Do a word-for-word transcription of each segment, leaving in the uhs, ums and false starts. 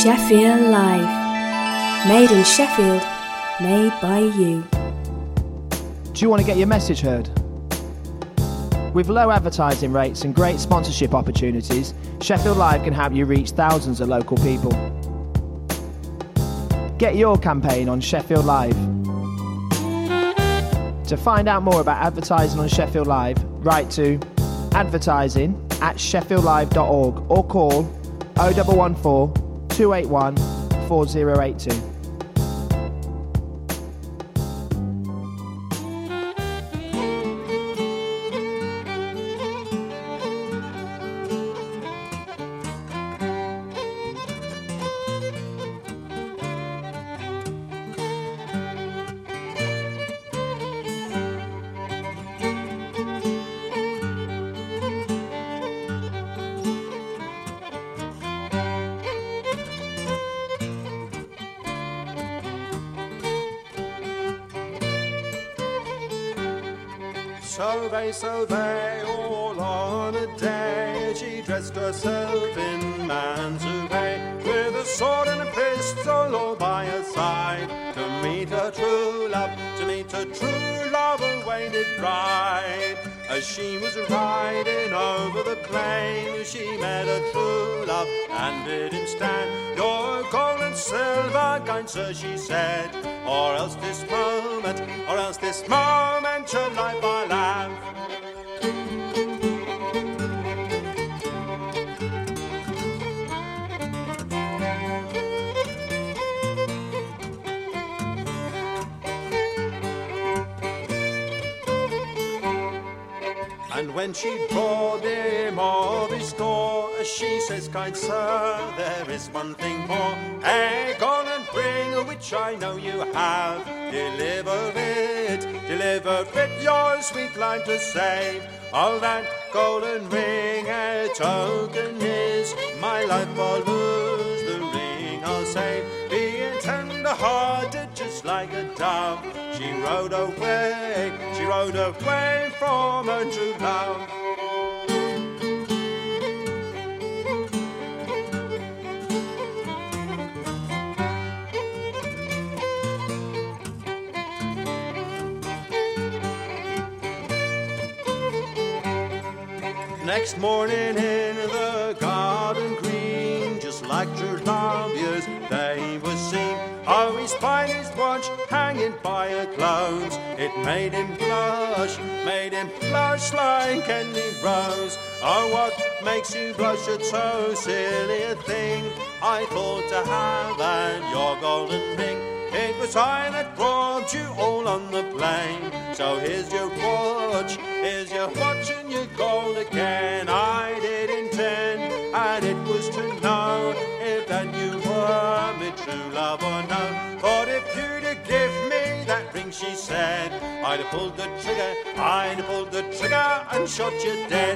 Sheffield Live. Made in Sheffield, made by you. Do you want to get your message heard? With low advertising rates and great sponsorship opportunities, Sheffield Live can help you reach thousands of local people. Get your campaign on Sheffield Live. To find out more about advertising on Sheffield Live, write to advertising at sheffield live dot org or call oh one one four, two eight one, four oh eight two. So they, so they, all on a day, she dressed herself in man's array, with a sword and a pistol all by her side, to meet her true love, to meet her true love, awaited bride. As she was riding over the plain, she met her true love, and bid him stand. Your gold and silver kind, sir, she said, or else this moment, or else this moment your life I'll have. And when she brought him all his store, she says, kind sir, there is one thing more. Egg on and bring, which I know you have. Deliver it, deliver it, your sweet line to save. All that golden ring a token is, my life I'll lose, the ring I'll save. Being tender-hearted just like a dove, she rode away, she rode away from her true love. Next morning in the garden green, just like true love years they were seen. Oh, he spied his watch hanging by her clothes. It made him blush, made him blush like any rose. Oh, what makes you blush at so silly a thing? I thought to have at your golden ring. It was I that brought you all on the plain. So here's your watch, here's your watch and your gold again. I did intend, and it was to know if that you were my true love or no. But if you'd have give me that ring, she said, I'd have pulled the trigger, I'd have pulled the trigger and shot you dead.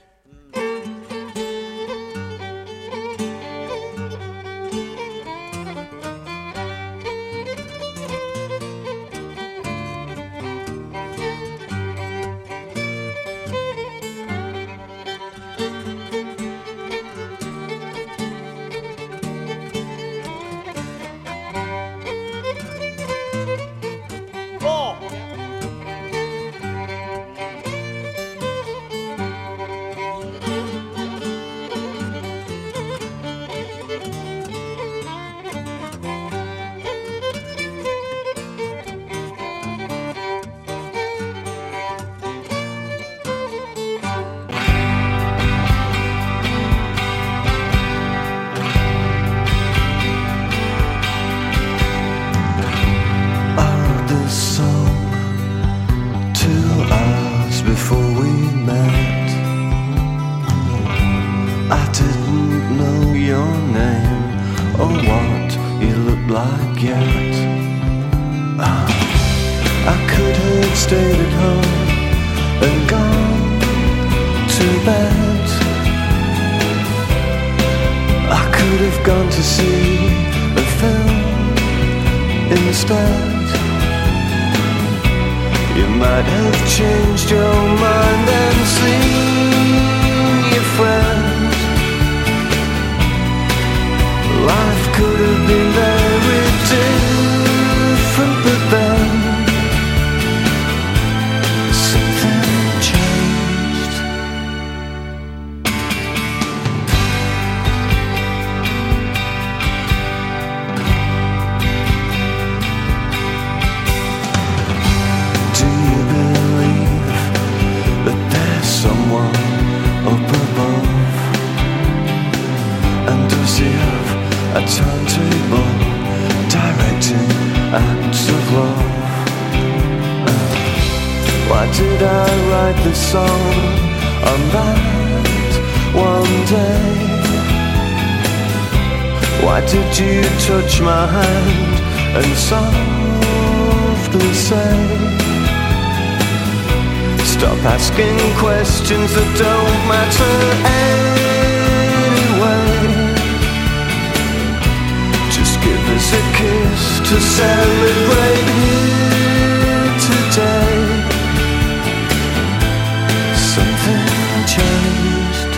You might have changed your mind and seen your friend. Life could have been very different, but then something changed. Do you believe that there's someone up above? And does he have a timetable directing acts of love? Uh, why did I write this song on that one day? Why did you touch my hand and softly say, stop asking questions that don't matter anyway? Just give us a kiss to celebrate here today. Something changed.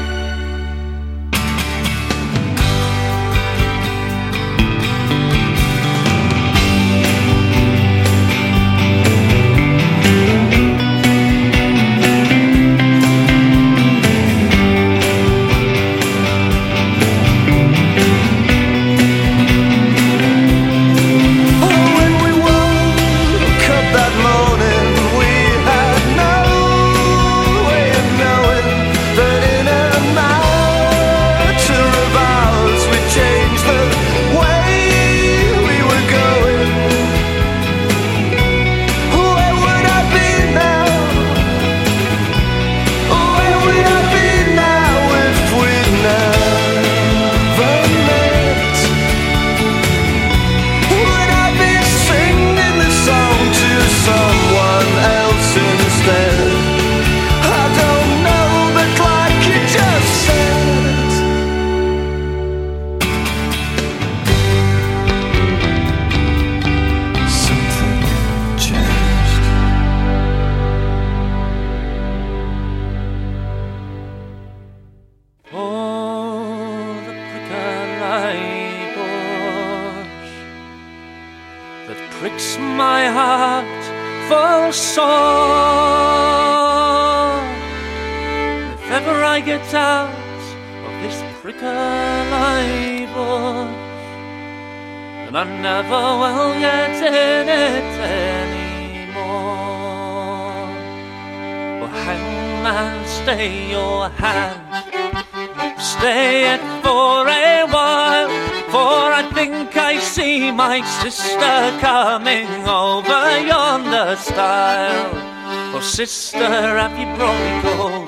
Sister coming over yonder stile. Oh sister, have you brought me gold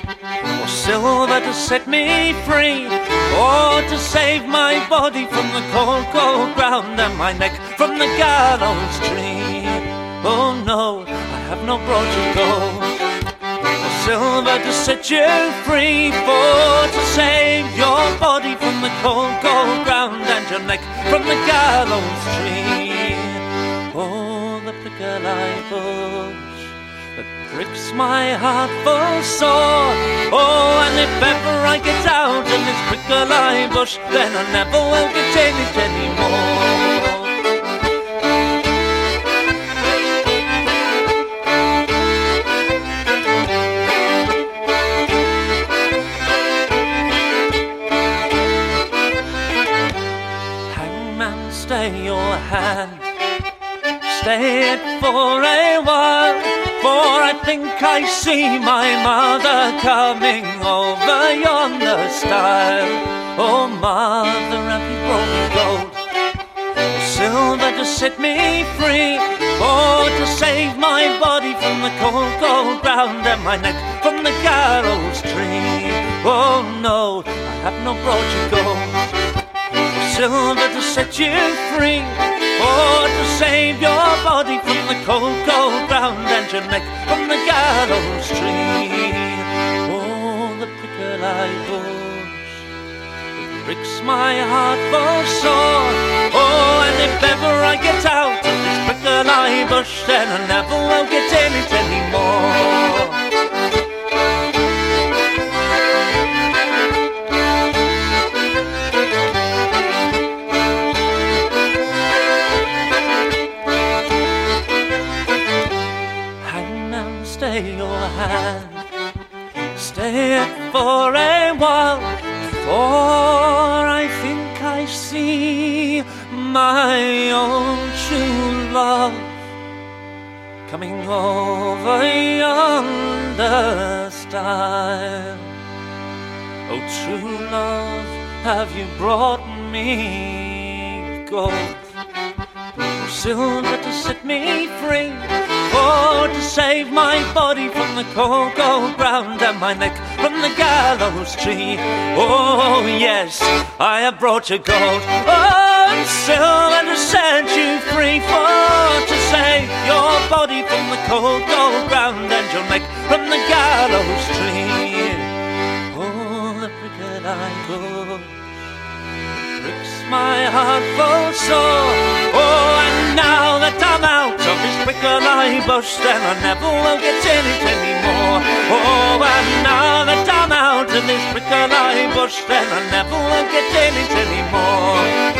or silver to set me free, or to save my body from the cold, cold ground and my neck from the gallows tree? Oh no, I have not brought you gold or silver to set you free, for to save your body from the cold, cold ground and your neck from the gallows tree. Oh, the prickly bush that pricks my heart full sore. Oh, and if ever I get out of this prickly bush, then I never will get in it anymore. Stay your hand, stay it for a while, for I think I see my mother coming over yonder stile. Oh mother, have you brought me gold or silver to set me free, or to save my body from the cold, cold ground and my neck from the gallows tree? Oh no, I have not brought you gold silver to set you free, or to save your body from the cold, cold ground and your neck from the gallows tree. Oh, the prickly bush that pricks my heart full sore. Oh, and if ever I get out of this prickly bush, then I never will get in it anymore. I see my own true love coming over yonder stile. Oh, true love, have you brought me gold? Silver to set me free, or to save my body from the cocoa ground and my neck from the gallows tree. Oh yes, I have brought you gold, oh, and silver to set you free, for to save your body from the cocoa ground and your neck from the gallows tree. Oh, the brick I go breaks my heart full sore. Oh, and now that I'm out of this prickle I bust, and I never will get in it anymore. Oh, and now that I'm out of this prickle I bust, and I never will get in it anymore.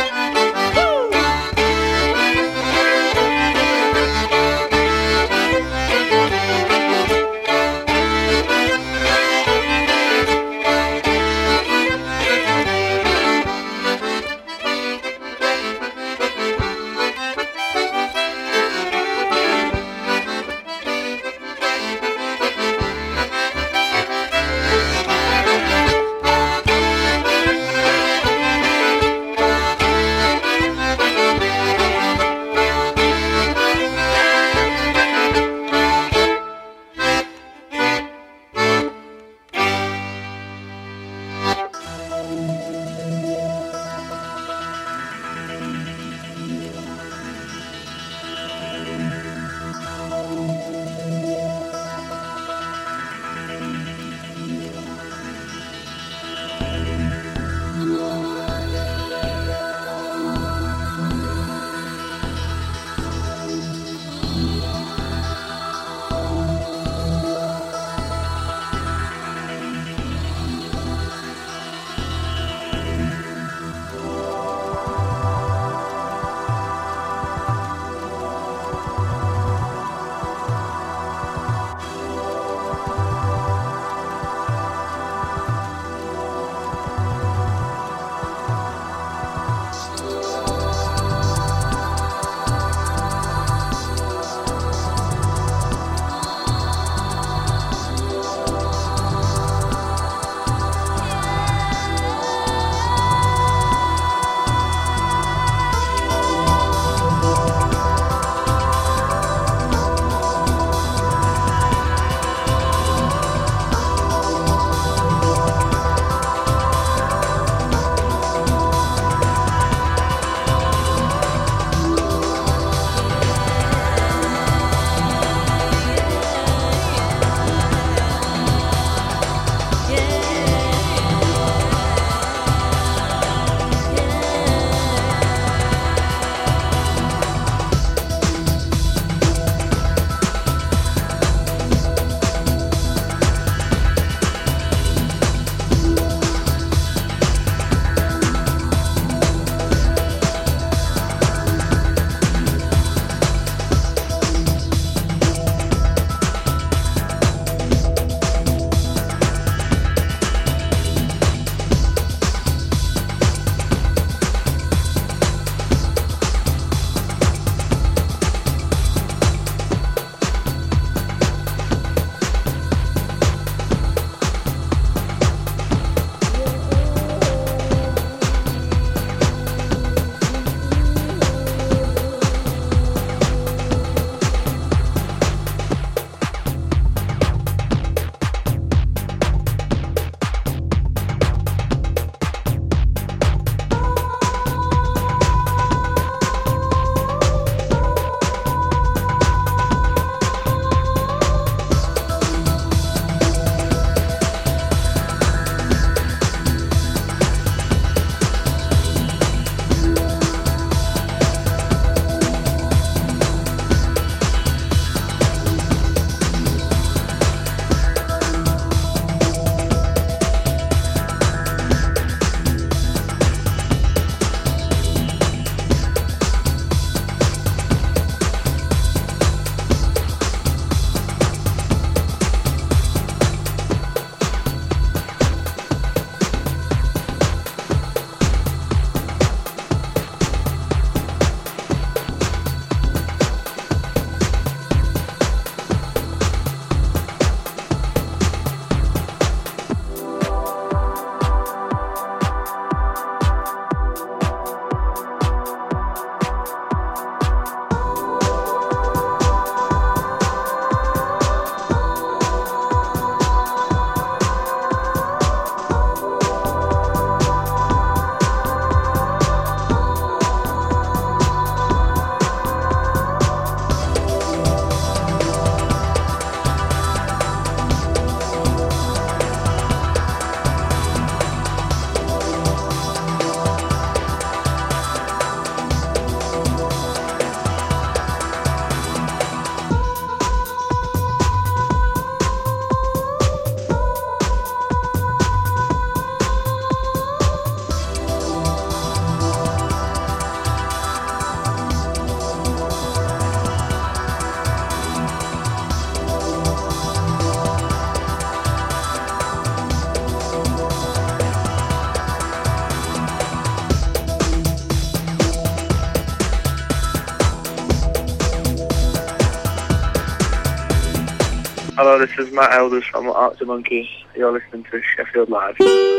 Hello, this is Matt Elders from Arctic Monkeys. You're listening to Sheffield Live.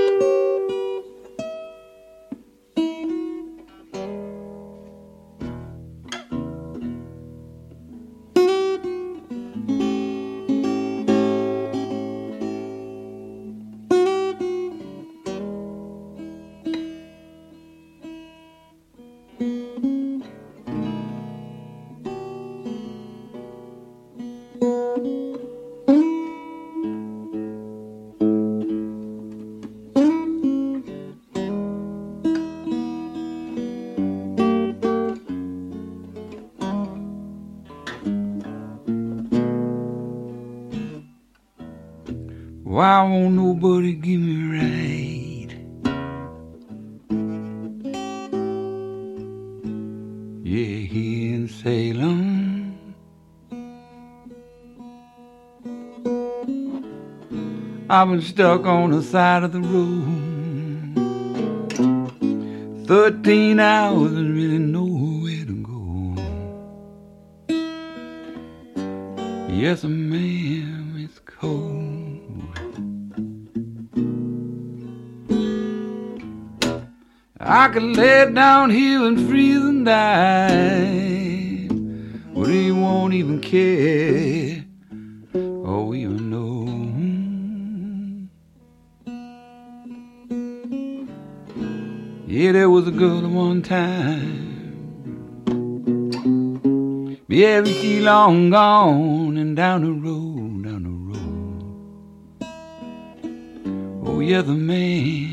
Why won't nobody give me right? Yeah, here in Salem, I've been stuck on the side of the road thirteen hours and really nowhere to go. Yes, ma'am, it's cold. I could lay down here and freeze and die, but he won't even care or even know. Yeah, there was a girl at one time, yeah, but she long gone and down the road, down the road. Oh, yeah, the man.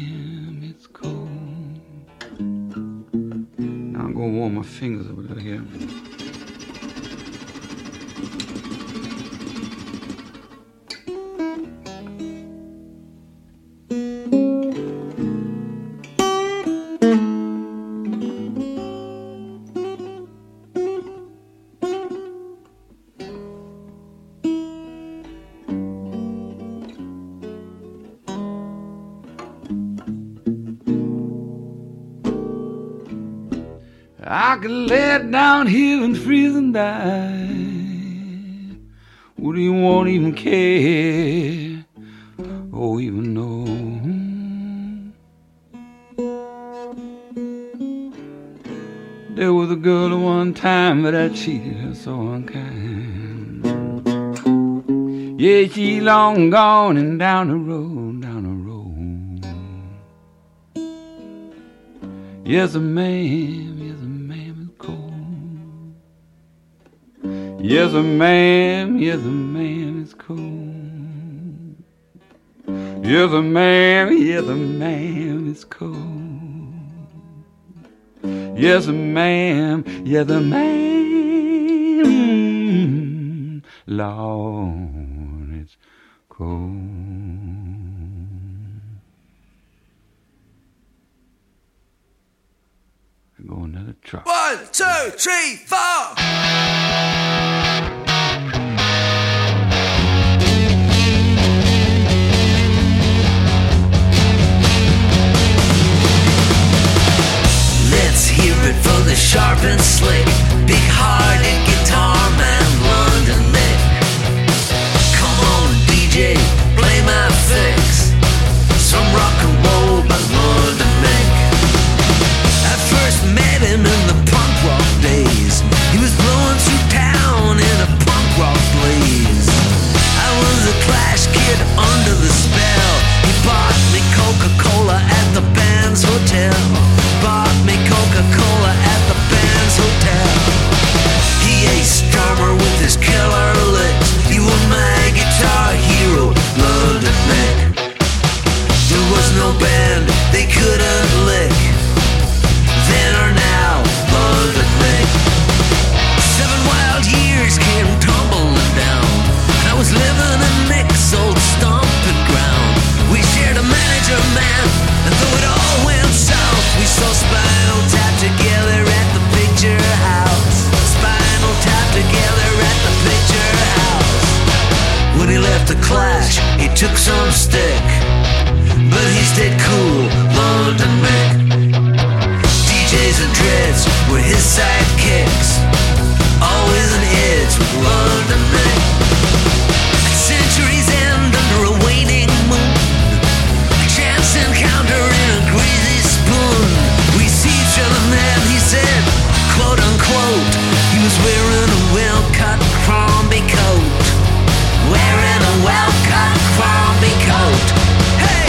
I'm gonna warm my fingers over here. I could lay down here and freeze and die. Would he won't even care or even know? There was a girl at one time, but I cheated her so unkind. Yeah, she long gone and down the road, down the road. Yes, a man. Yes, a man, yes, a man is cold. Yes, a man, yes, a man is cold. Yes, a man, yes, a man, Lord, it's cold. Go another truck. One, two, three, four. Let's hear it for the sharp and slick, big-hearted guitar man, London Mick. Come on, D J, play my fix. Some rock and roll by London Mick. I first met him in the punk rock days. He was blowing through town in a punk rock blaze. I was a Clash kid under the spell. He bought me Coca-Cola at the band's hotel. Bought me Coca-Cola at the band's hotel. He aced drummer with his killer licks. He was my guitar hero, London Mick. There was no band they couldn't lick. Then or now, London Mick. Seven wild years came tumbling down. I was living in Mick's old stomping ground. We shared a manager, man, and though it all went south, we saw Spinal Tap together at the Picture House. Spinal Tap together at the Picture House. When he left the Clash, he took some stick, but he stayed cool, London Mick. D Js and dreads were his sidekicks, always in hits with London Mick. I'd sit He's wearing a well-cut Crombie coat. Wearing a well-cut Crombie coat. Hey!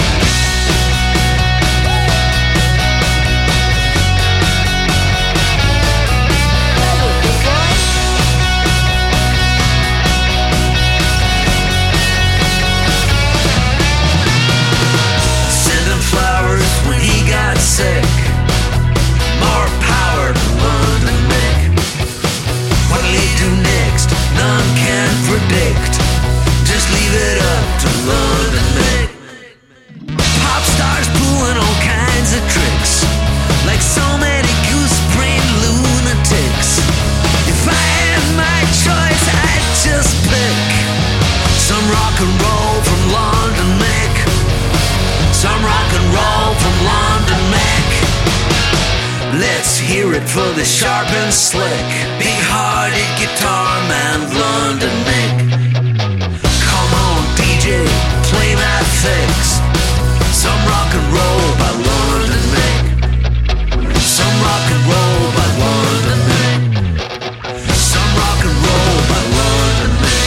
Sending flowers when he got sick. More power to London Mick. What'll he do next? None can predict. Just leave it up to London Mick. Pop stars pulling all kinds of tricks, like so many goose-brained lunatics. If I had my choice, I'd just pick some rock and roll from London Mick. Some rock and roll from London Mick. Let's hear it for the sharp and slick, big-hearted guitar man London Mick. Come on, D J, play my fix. Some rock and roll by London Mick. Some rock and roll by London Mick. Some rock and roll by London Mick.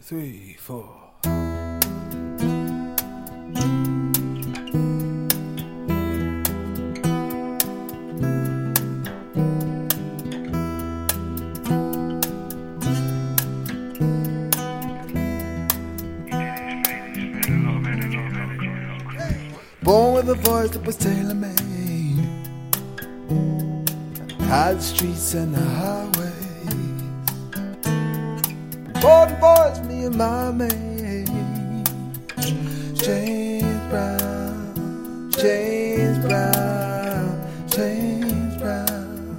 three, four. Born with a voice that was tailor-made, had the streets and the highways. Born boys, me and my mate, James Brown, James Brown, James Brown,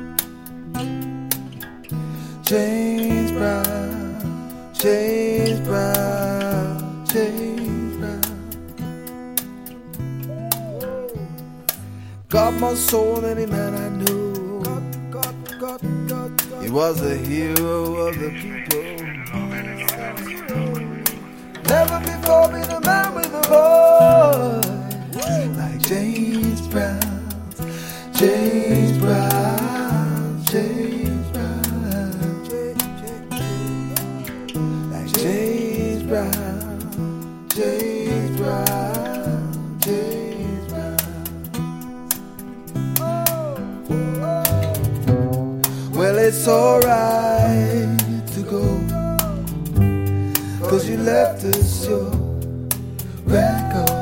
James Brown, James Brown, James Brown. Got more soul than any man I knew. God, God, God, God, God. He was the hero of the people. Never before been a man with a voice like James Brown, James Brown, James Brown, like James Brown, James Brown, James Brown. Well, it's alright to go, 'cause you left us your record.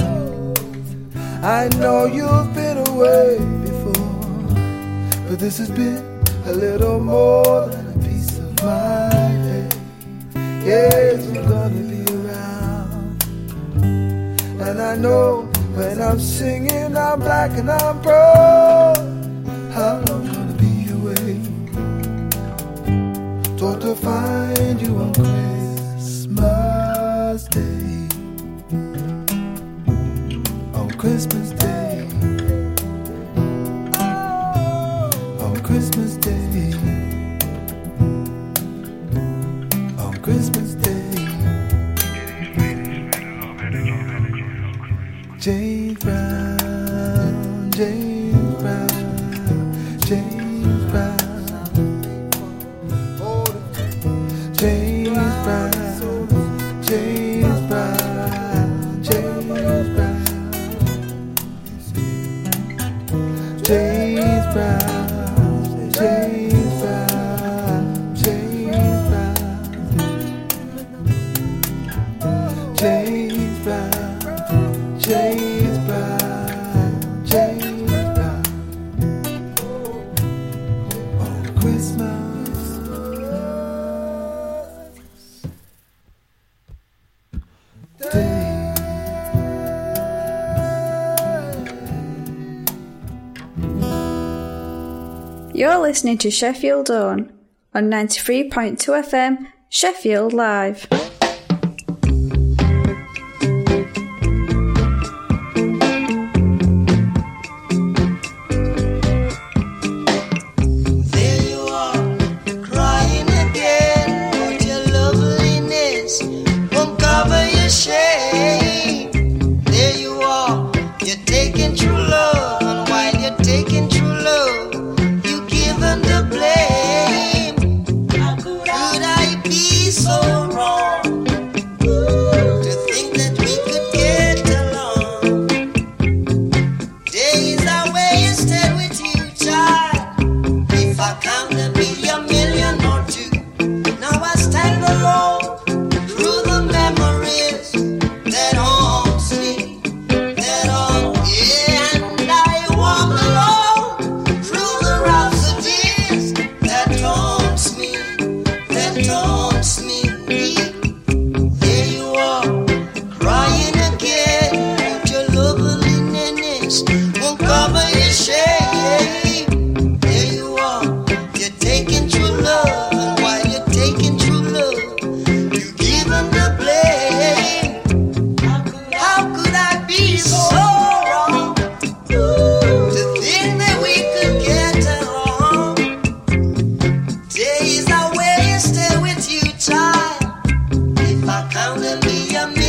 I know you've been away before, but this has been a little more than a piece of my day. Yes, you're gonna be around, and I know when I'm singing I'm black and I'm proud. I'm gonna be away, told to find you on Christmas Day, on Christmas Day, on Christmas Day, on Christmas Day. James Brown, James Brown, James Brown, James Brown, James Brown, James Brown, James Brown, James Brown, James Brown, James Brown, James Brown, James Brown, on Christmas Day. You're listening to Sheffield Own on ninety-three point two F M, Sheffield Live.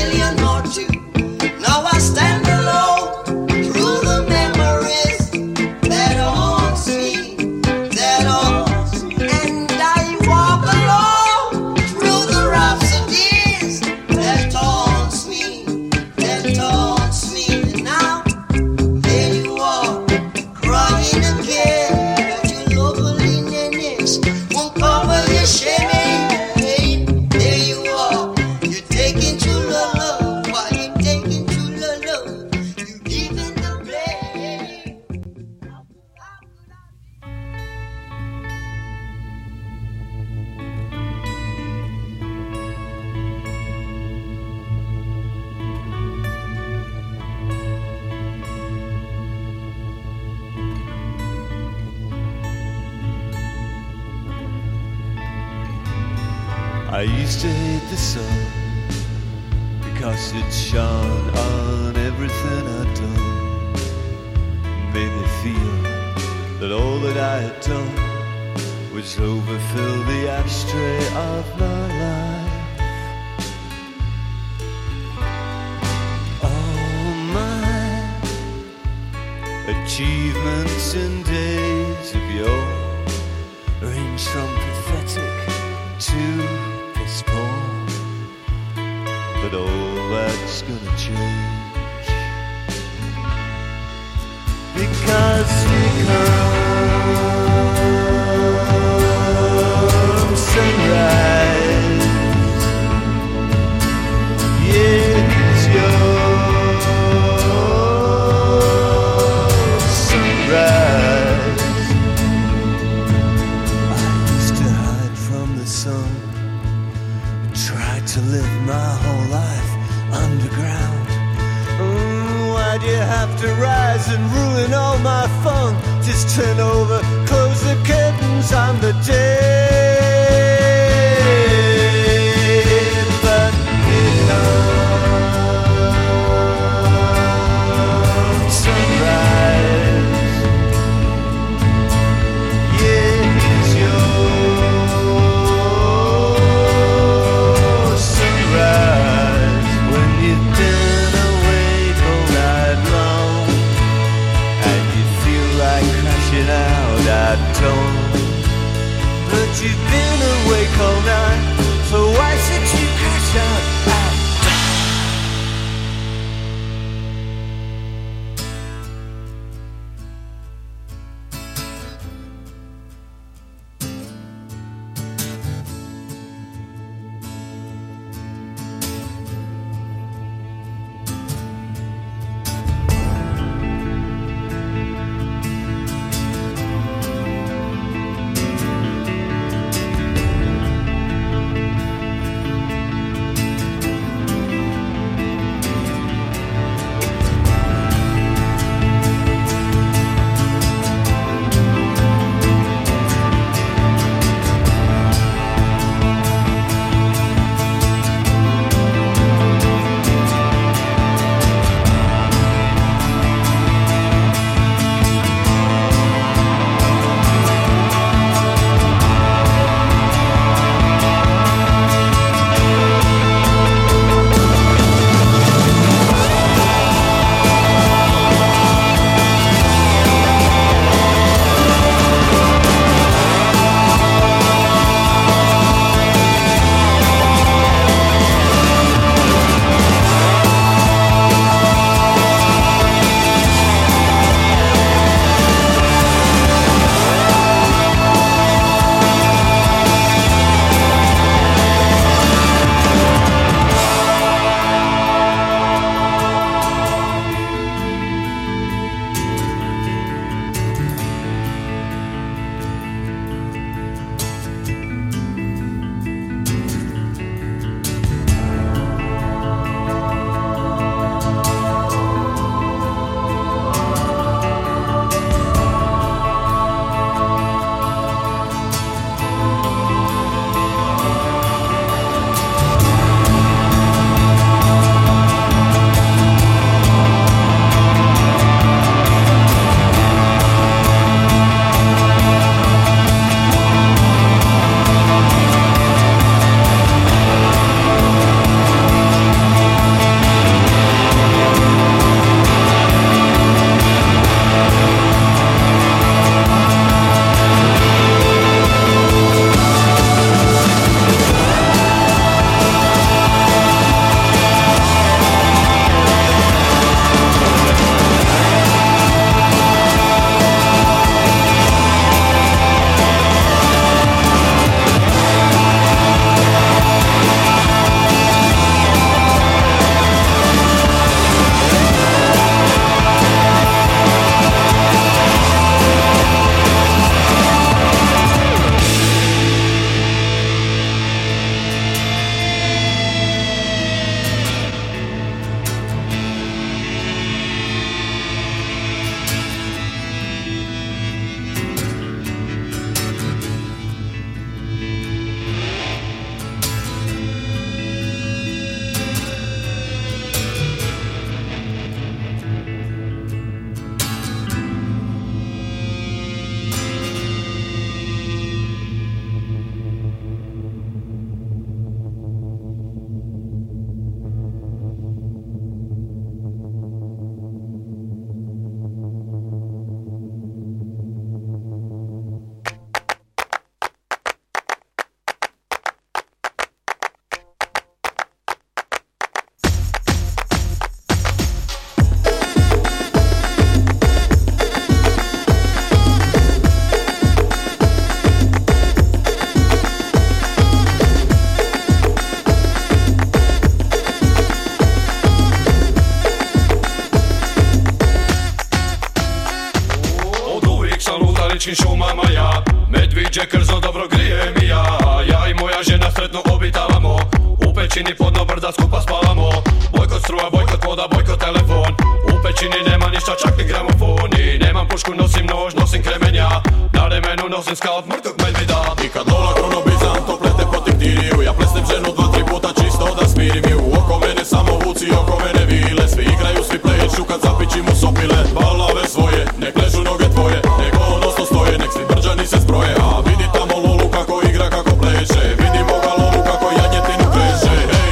Now I stand alone through the memories I used to hate the sun because it shone on everything I'd done. Made me feel that all that I had done was overfill the ashtray of my life. All my achievements in days of yore range from pathetic to piss poor, but all that's gonna change because we come sunrise. Yes, your sunrise. I used to hide from the sun, tried to live my whole life underground. Mm, why'd you have to rise and ruin all my fun? Just turn over, close the curtains on the day. But it comes sunrise. Yeah, it's your sunrise. When you've been awake all night long and you feel like crashing out at dawn, but you've been awake all night, so why should you crash out at američkim šumama ja. Medviđe krzno dobro grije mi ja. Ja i moja žena sretno obitavamo. U pećini podno brda skupa spavamo. Bojkot struja, bojkot voda, bojkot telefon. U pećini nema ništa, čak ni gramofon. I nemam pušku, nosim nož, nosim kremenja. Na remenu nosim skalp mrtvog medvida. I kad lola kronobizam to plete protiv tiriju. Ja plesnem ženu dva, tri puta čisto da smirim ju. Oko mene samo vuci, oko mene vile. Svi igraju, svi pleću kad zapićim u sopile. Balave svoje, nek ležu noge tvoje. Nek odnosno stoje, nek svi brđani se zbroje. A vidi tamo lolu kako igra, kako pleše. Vidimo ga lolu kako janjetinu kreše. Hej,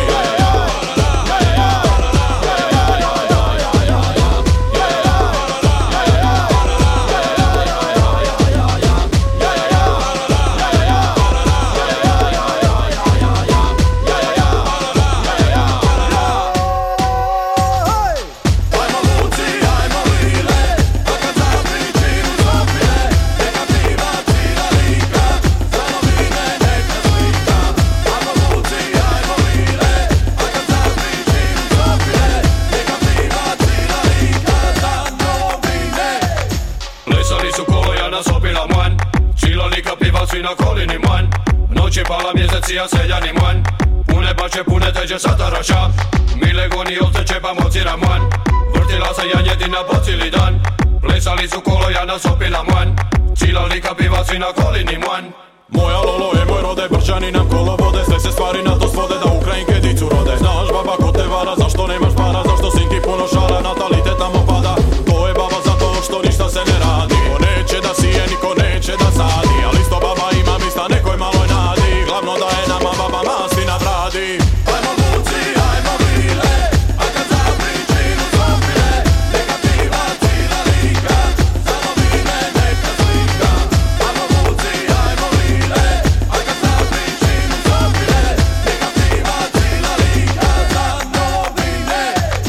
na kolini man. Noći pala mjeseci, ja seljani man. Pune bače, pune teđe sataraša. Mile goni ovce pa mocira man. Vrtila se janjetina po cijeli dan. Plesali su kolo, ja nasopila man. Cilali kapivaci na kolini man. Moja lolo je moj rode, brčani nam kolo vode. Sve se stvari na to svode da Ukrajinke dicu rode. Znaš baba ko te vara, zašto nemaš para? Zašto sinki puno šala, natalitet nam opada. To je baba zato što ništa se ne radi. Ko neće da sije, niko neće da sadi. Ali isto baba ima mista nekoj maloj nadi. Glavno da je nama baba masti na bradi. Ajmo luci, ajmo vile, a kad zapričinu zopile. Negativa cila lika, za novine neka slika. Ajmo luci, ajmo vile, a kad zapričinu zopile. Negativa cila lika, za novine.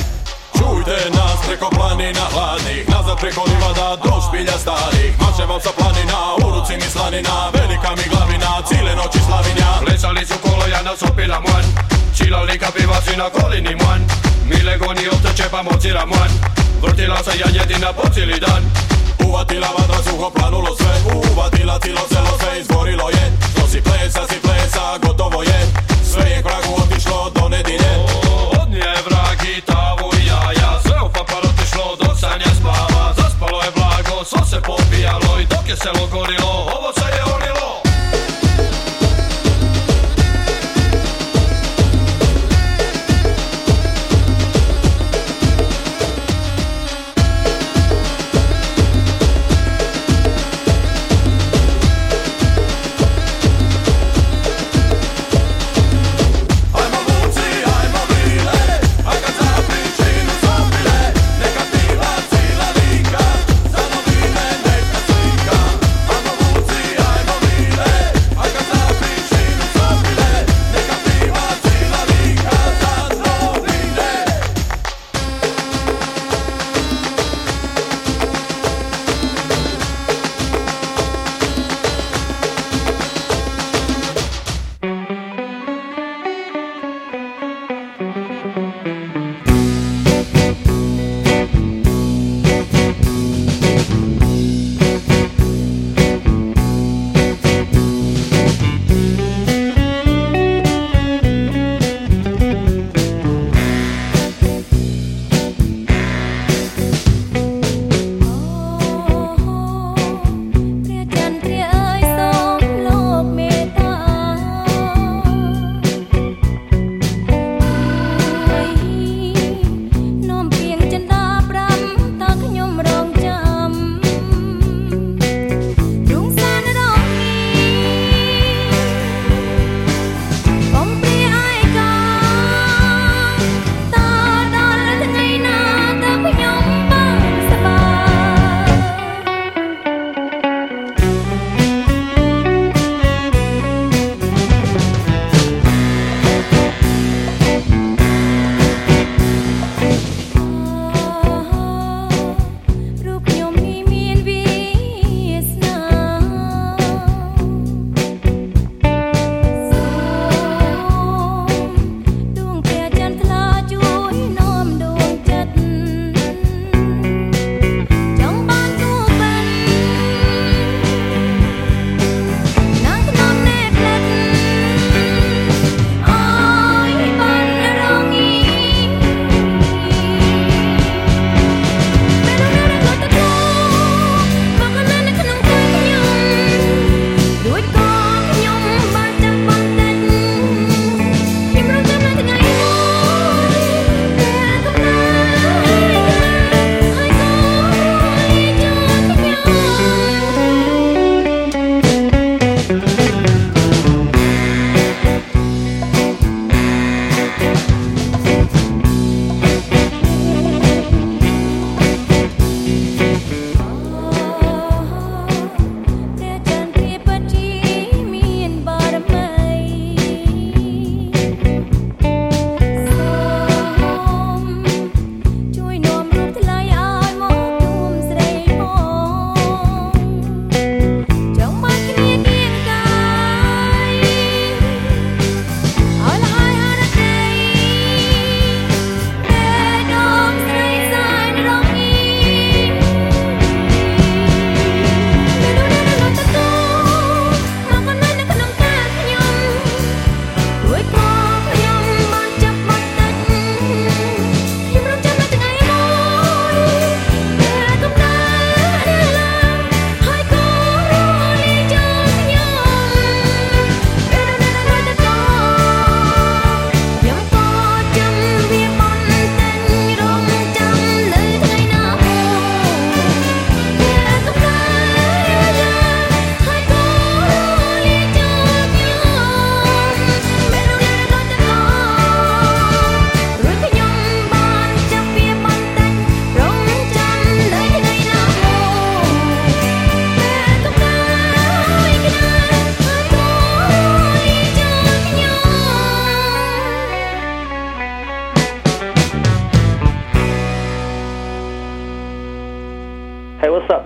Čujte nas preko planina hladnih, nazad preko livada do špilja starih. Mačem vam sa planina, u ruci mi slanina, velika mi glavina, cijele noći slavinja. Plesali su kolo, ja nasopila man. Čilali kapivaci na kolini man. Mile goni ovce pa mocira man. Vrtila se janjetina po cijeli dan. Uvatila vatra, suho planulo sve. Uvatila cilo selo, sve izgorilo je. Što si plesa, si plesa, gotovo je. Sve je k vragu otišlo do nedilje. Od nje vrag i tavu i jaja. Sve u papar otišlo do sanja spava. Zaspalo je blago, svo se popijalo. I dok je selo gorilo, ovo se je orilo. Ajmo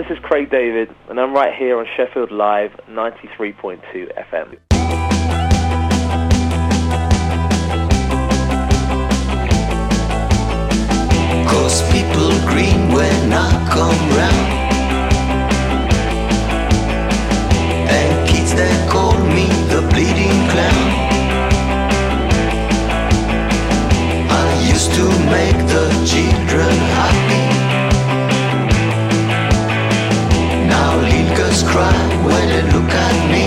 this is Craig David, and I'm right here on Sheffield Live ninety-three point two F M. Cause people green when I come round, and kids that call me the bleeding clown. I used to make the children happy. Now little girls cry when they look at me.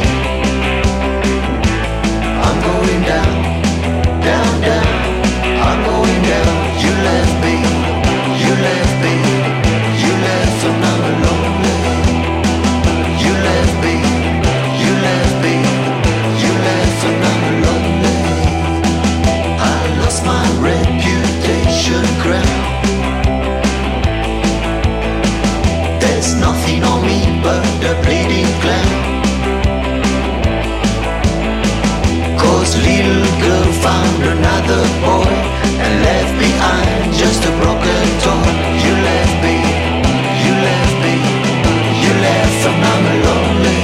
I'm going down, down, down. I'm going down. You left me, you left me, you left and I'm lonely. You left me, you left me, you left and I'm lonely. I lost my reputation ground. There's nothing on me but the bleeding clown. Cause little girl found another boy and left behind just a broken toy. You left me, you left me, you left and I'm lonely.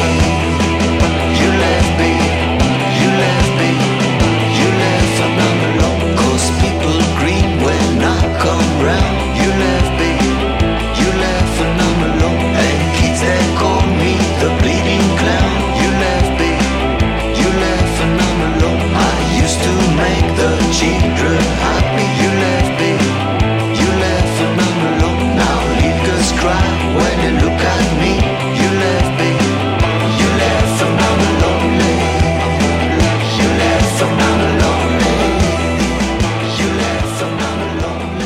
You left me, you left me, you left and I'm alone. Cause people green when I come round. You left me, you left and I'm alone. And kids that call me the bleeding clown. You left me, you left and I'm alone. I used to make the children happy. You left me, you left and I'm alone. Now little girls cry when they look at me. You left me, you left and I'm lonely. You left and I'm lonely. You left and I'm lonely.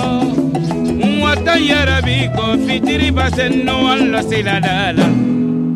Yarabi ko fitiri basen no alla siladala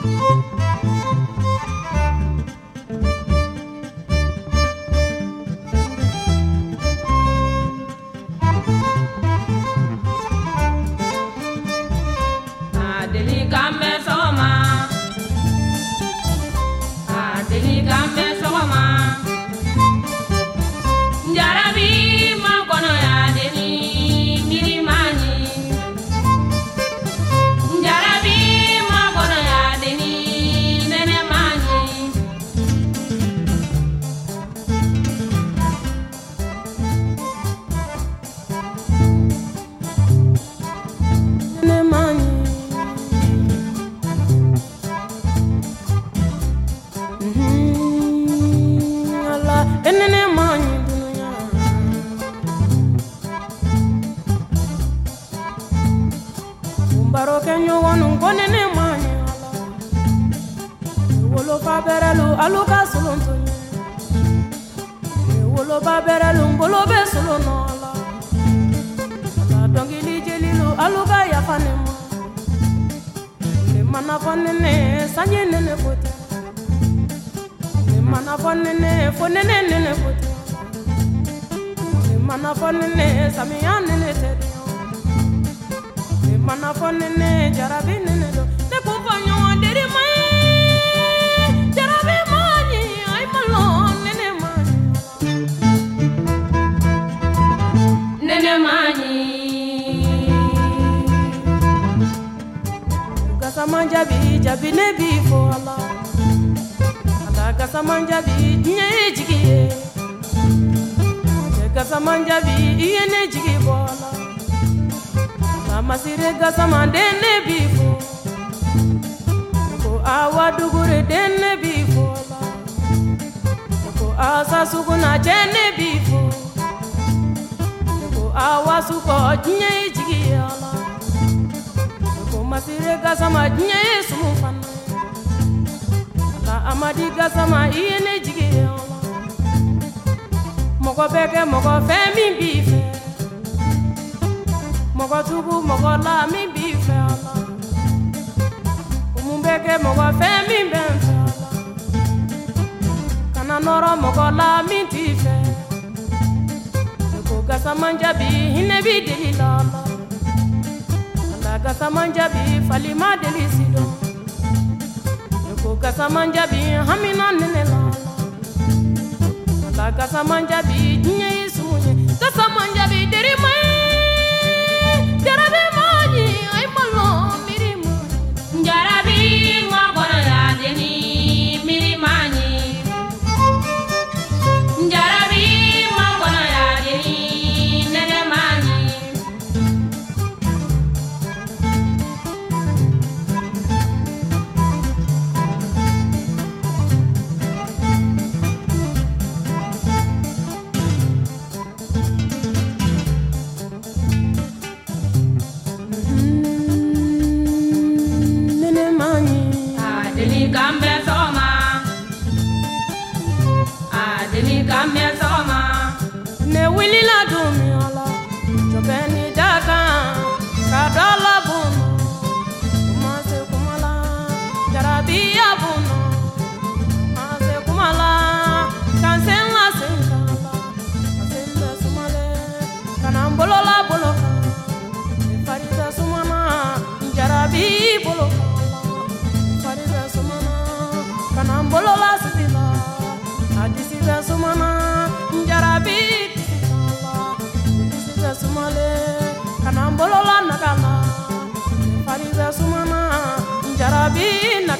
Bolola nakala, pariza sumana, jarabi na